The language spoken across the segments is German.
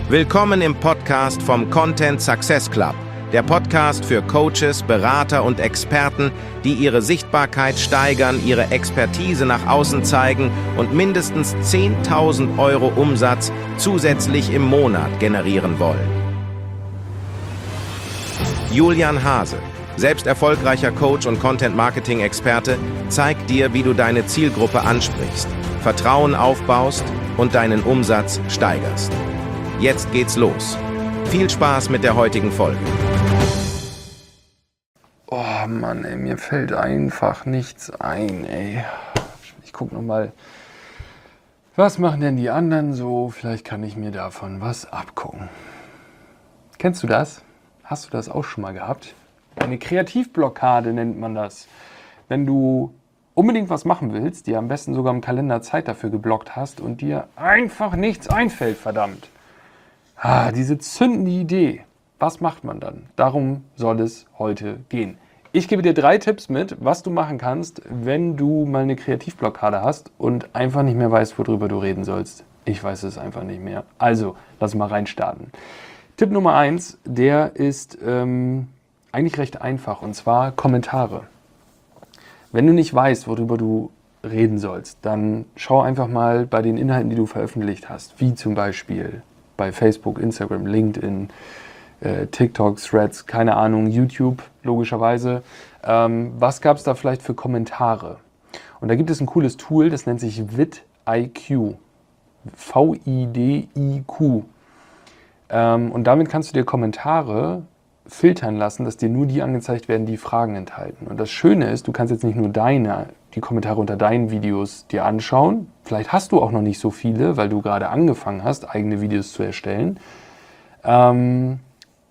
Willkommen im Podcast vom Content Success Club, der Podcast für Coaches, Berater und Experten, die ihre Sichtbarkeit steigern, ihre Expertise nach außen zeigen und mindestens 10.000 Euro Umsatz zusätzlich im Monat generieren wollen. Julian Hase, selbst erfolgreicher Coach und Content-Marketing-Experte, zeigt dir, wie du deine Zielgruppe ansprichst, Vertrauen aufbaust und deinen Umsatz steigerst. Jetzt geht's los. Viel Spaß mit der heutigen Folge. Oh Mann, ey, mir fällt einfach nichts ein, ey. Ich guck nochmal, was machen denn die anderen so? Vielleicht kann ich mir davon was abgucken. Kennst du das? Hast du das auch schon mal gehabt? Eine Kreativblockade nennt man das. Wenn du unbedingt was machen willst, dir am besten sogar im Kalender Zeit dafür geblockt hast und dir einfach nichts einfällt, verdammt. Diese zündende Idee. Was macht man dann? Darum soll es heute gehen. Ich gebe dir 3 Tipps mit, was du machen kannst, wenn du mal eine Kreativblockade hast und einfach nicht mehr weißt, worüber du reden sollst. Ich weiß es einfach nicht mehr. Also, lass mal reinstarten. Tipp Nummer 1, der ist eigentlich recht einfach, und zwar Kommentare. Wenn du nicht weißt, worüber du reden sollst, dann schau einfach mal bei den Inhalten, die du veröffentlicht hast, wie zum Beispiel bei Facebook, Instagram, LinkedIn, TikTok, Threads, keine Ahnung, YouTube, logischerweise. Was gab es da vielleicht für Kommentare? Und da gibt es ein cooles Tool, das nennt sich vidIQ. V-I-D-I-Q. Und damit kannst du dir Kommentare filtern lassen, dass dir nur die angezeigt werden, die Fragen enthalten. Und das Schöne ist, du kannst jetzt nicht nur die Kommentare unter deinen Videos dir anschauen. Vielleicht hast du auch noch nicht so viele, weil du gerade angefangen hast, eigene Videos zu erstellen. Sondern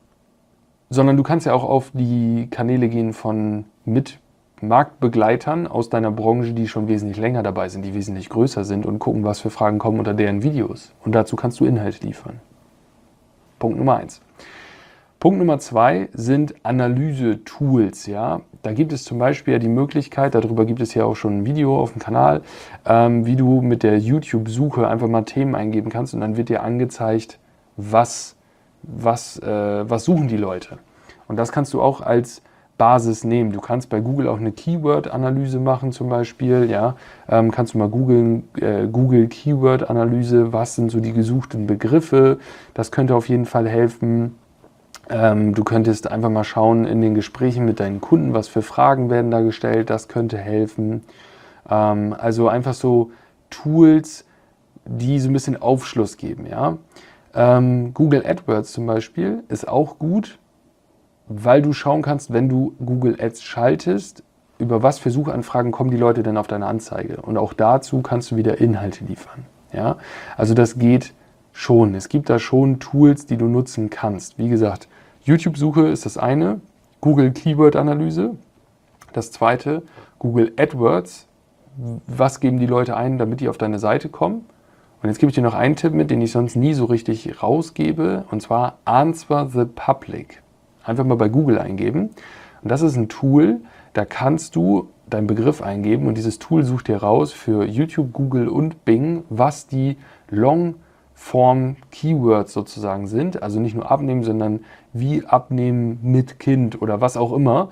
du kannst ja auch auf die Kanäle gehen von Marktbegleitern aus deiner Branche, die schon wesentlich länger dabei sind, die wesentlich größer sind, und gucken, was für Fragen kommen unter deren Videos. Und dazu kannst du Inhalte liefern. Punkt Nummer 1. Punkt Nummer 2 sind Analyse-Tools. Ja? Da gibt es zum Beispiel ja die Möglichkeit, darüber gibt es ja auch schon ein Video auf dem Kanal, wie du mit der YouTube-Suche einfach mal Themen eingeben kannst und dann wird dir angezeigt, was suchen die Leute. Und das kannst du auch als Basis nehmen. Du kannst bei Google auch eine Keyword-Analyse machen zum Beispiel. Ja? Kannst du mal googeln, Google Keyword-Analyse, was sind so die gesuchten Begriffe. Das könnte auf jeden Fall helfen. Du könntest einfach mal schauen in den Gesprächen mit deinen Kunden, was für Fragen werden da gestellt, das könnte helfen. Also einfach so Tools, die so ein bisschen Aufschluss geben. Ja? Google AdWords zum Beispiel ist auch gut, weil du schauen kannst, wenn du Google Ads schaltest, über was für Suchanfragen kommen die Leute denn auf deine Anzeige. Und auch dazu kannst du wieder Inhalte liefern. Ja? Also das geht schon. Es gibt da schon Tools, die du nutzen kannst. Wie gesagt, YouTube-Suche ist das eine, Google Keyword-Analyse, das zweite, Google AdWords, was geben die Leute ein, damit die auf deine Seite kommen. Und jetzt gebe ich dir noch einen Tipp mit, den ich sonst nie so richtig rausgebe, und zwar Answer the Public. Einfach mal bei Google eingeben. Und das ist ein Tool, da kannst du deinen Begriff eingeben und dieses Tool sucht dir raus für YouTube, Google und Bing, was die Long-Form-Keywords sozusagen sind. Also nicht nur abnehmen, sondern wie abnehmen mit Kind oder was auch immer,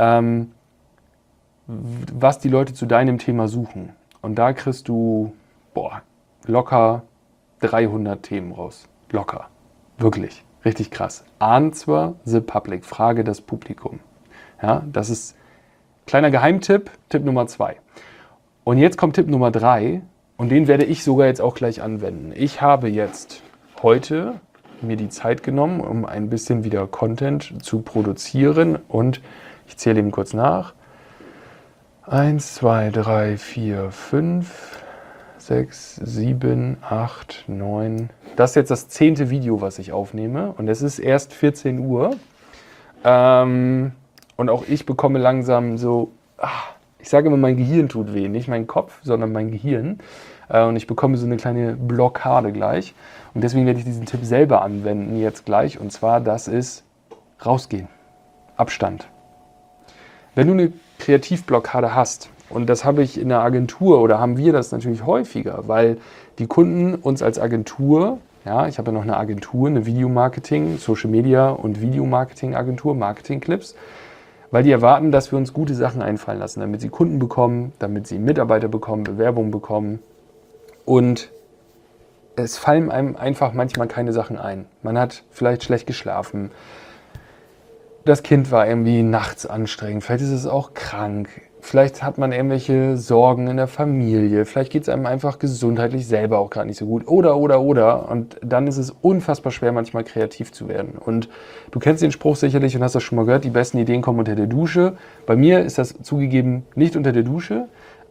was die Leute zu deinem Thema suchen. Und da kriegst du locker 300 Themen raus. Locker. Wirklich. Richtig krass. Answer the Public. Frage das Publikum. Ja, das ist kleiner Geheimtipp, Tipp Nummer 2. Und jetzt kommt Tipp Nummer 3 und den werde ich sogar jetzt auch gleich anwenden. Ich habe jetzt heute mir die Zeit genommen, um ein bisschen wieder Content zu produzieren und ich zähle eben kurz nach. 1, 2, 3, 4, 5, 6, 7, 8, 9. Das ist jetzt das 10. Video, was ich aufnehme und es ist erst 14 Uhr. Und auch ich bekomme langsam so, ich sage immer, mein Gehirn tut weh, nicht mein Kopf, sondern mein Gehirn. Und ich bekomme so eine kleine Blockade gleich. Und deswegen werde ich diesen Tipp selber anwenden jetzt gleich. Und zwar, das ist rausgehen. Abstand. Wenn du eine Kreativblockade hast, und das habe ich in der Agentur oder haben wir das natürlich häufiger, weil die Kunden uns als Agentur Ja, ich habe ja noch eine Agentur, eine Videomarketing, Social Media und Videomarketing-Agentur, Marketing Clips, weil die erwarten, dass wir uns gute Sachen einfallen lassen, damit sie Kunden bekommen, damit sie Mitarbeiter bekommen, Bewerbungen bekommen. Und es fallen einem einfach manchmal keine Sachen ein. Man hat vielleicht schlecht geschlafen. Das Kind war irgendwie nachts anstrengend. Vielleicht ist es auch krank. Vielleicht hat man irgendwelche Sorgen in der Familie. Vielleicht geht es einem einfach gesundheitlich selber auch gerade nicht so gut. Oder. Und dann ist es unfassbar schwer, manchmal kreativ zu werden. Und du kennst den Spruch sicherlich und hast das schon mal gehört, die besten Ideen kommen unter der Dusche. Bei mir ist das zugegeben nicht unter der Dusche.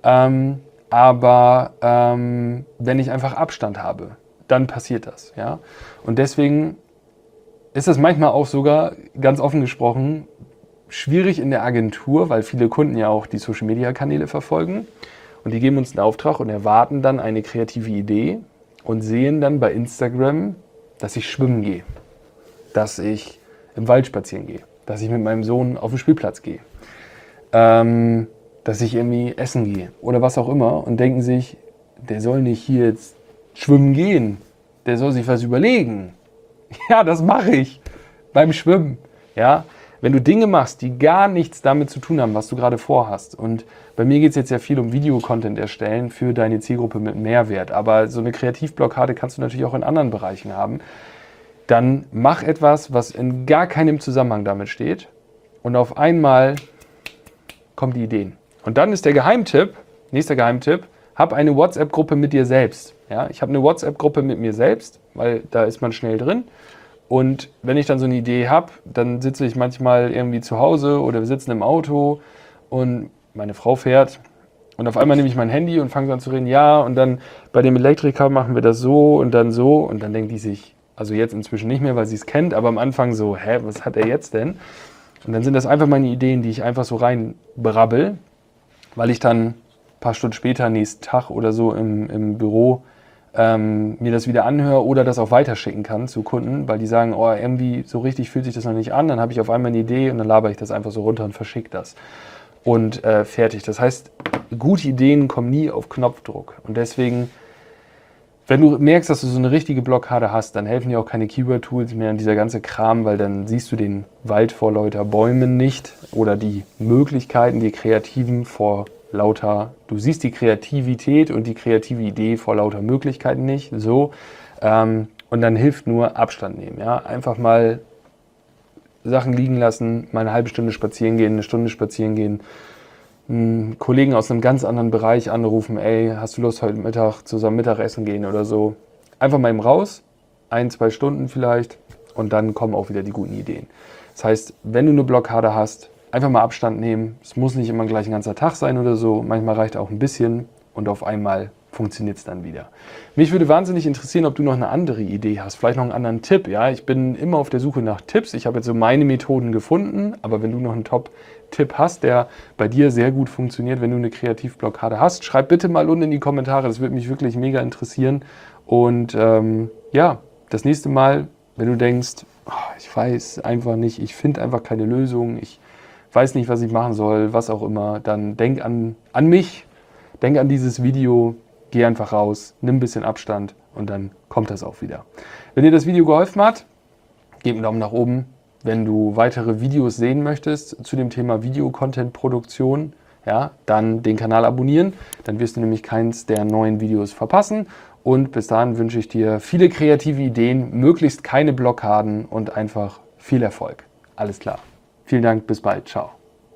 Aber wenn ich einfach Abstand habe, dann passiert das. Ja? Und deswegen ist das manchmal auch sogar, ganz offen gesprochen, schwierig in der Agentur, weil viele Kunden ja auch die Social-Media-Kanäle verfolgen und die geben uns einen Auftrag und erwarten dann eine kreative Idee und sehen dann bei Instagram, dass ich schwimmen gehe, dass ich im Wald spazieren gehe, dass ich mit meinem Sohn auf den Spielplatz gehe, dass ich irgendwie essen gehe oder was auch immer und denken sich, der soll nicht hier jetzt schwimmen gehen, der soll sich was überlegen. Ja, das mache ich beim Schwimmen. Ja, wenn du Dinge machst, die gar nichts damit zu tun haben, was du gerade vorhast. Und bei mir geht es jetzt ja viel um Videocontent erstellen für deine Zielgruppe mit Mehrwert. Aber so eine Kreativblockade kannst du natürlich auch in anderen Bereichen haben. Dann mach etwas, was in gar keinem Zusammenhang damit steht. Und auf einmal kommen die Ideen. Und dann ist der Geheimtipp, nächster Geheimtipp, hab eine WhatsApp-Gruppe mit dir selbst. Ja, ich habe eine WhatsApp-Gruppe mit mir selbst, weil da ist man schnell drin. Und wenn ich dann so eine Idee habe, dann sitze ich manchmal irgendwie zu Hause oder wir sitzen im Auto und meine Frau fährt und auf einmal nehme ich mein Handy und fange an zu reden, ja, und dann bei dem Elektriker machen wir das so und dann denkt die sich, also jetzt inzwischen nicht mehr, weil sie es kennt, aber am Anfang so, was hat er jetzt denn? Und dann sind das einfach meine Ideen, die ich einfach so rein brabbel, weil ich dann ein paar Stunden später, nächsten Tag oder so im Büro mir das wieder anhöre oder das auch weiterschicken kann zu Kunden, weil die sagen, oh, irgendwie so richtig fühlt sich das noch nicht an, dann habe ich auf einmal eine Idee und dann labere ich das einfach so runter und verschicke das. Und fertig. Das heißt, gute Ideen kommen nie auf Knopfdruck. Und deswegen, wenn du merkst, dass du so eine richtige Blockade hast, dann helfen dir auch keine Keyword-Tools mehr und dieser ganze Kram, weil dann siehst du den Wald vor lauter Bäumen nicht oder die Möglichkeiten, die Kreativen vor lauter, du siehst die Kreativität und die kreative Idee vor lauter Möglichkeiten nicht, so, und dann hilft nur Abstand nehmen, ja, einfach mal Sachen liegen lassen, mal eine halbe Stunde spazieren gehen, eine Stunde spazieren gehen, einen Kollegen aus einem ganz anderen Bereich anrufen, ey, hast du Lust heute Mittag zusammen Mittagessen gehen oder so, einfach mal eben raus, 1-2 Stunden vielleicht und dann kommen auch wieder die guten Ideen. Das heißt, wenn du eine Blockade hast, einfach mal Abstand nehmen. Es muss nicht immer gleich ein ganzer Tag sein oder so. Manchmal reicht auch ein bisschen und auf einmal funktioniert es dann wieder. Mich würde wahnsinnig interessieren, ob du noch eine andere Idee hast. Vielleicht noch einen anderen Tipp. Ja, ich bin immer auf der Suche nach Tipps. Ich habe jetzt so meine Methoden gefunden. Aber wenn du noch einen Top-Tipp hast, der bei dir sehr gut funktioniert, wenn du eine Kreativblockade hast, schreib bitte mal unten in die Kommentare. Das würde mich wirklich mega interessieren. Und ja, das nächste Mal, wenn du denkst, oh, ich weiß einfach nicht, ich finde einfach keine Lösung, ich weiß nicht, was ich machen soll, was auch immer, dann denk an mich, denk an dieses Video, geh einfach raus, nimm ein bisschen Abstand und dann kommt das auch wieder. Wenn dir das Video geholfen hat, gib einen Daumen nach oben. Wenn du weitere Videos sehen möchtest zu dem Thema Video-Content-Produktion, ja, dann den Kanal abonnieren, dann wirst du nämlich keins der neuen Videos verpassen. Und bis dahin wünsche ich dir viele kreative Ideen, möglichst keine Blockaden und einfach viel Erfolg. Alles klar. Vielen Dank, bis bald. Ciao.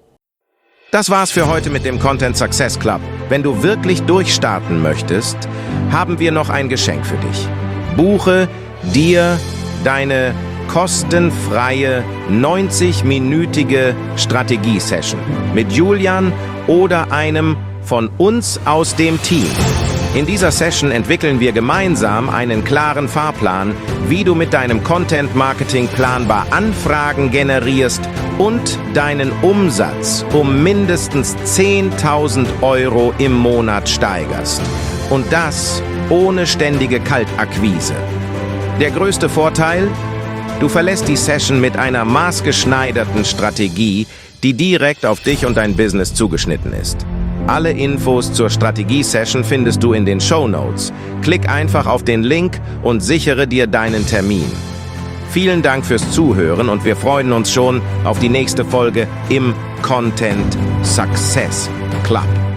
Das war's für heute mit dem Content Success Club. Wenn du wirklich durchstarten möchtest, haben wir noch ein Geschenk für dich. Buche dir deine kostenfreie 90-minütige Strategie-Session mit Julian oder einem von uns aus dem Team. In dieser Session entwickeln wir gemeinsam einen klaren Fahrplan, wie du mit deinem Content-Marketing planbar Anfragen generierst und deinen Umsatz um mindestens 10.000 € im Monat steigerst. Und das ohne ständige Kaltakquise. Der größte Vorteil? Du verlässt die Session mit einer maßgeschneiderten Strategie, die direkt auf dich und dein Business zugeschnitten ist. Alle Infos zur Strategie-Session findest du in den Shownotes. Klick einfach auf den Link und sichere dir deinen Termin. Vielen Dank fürs Zuhören und wir freuen uns schon auf die nächste Folge im Content Success Club.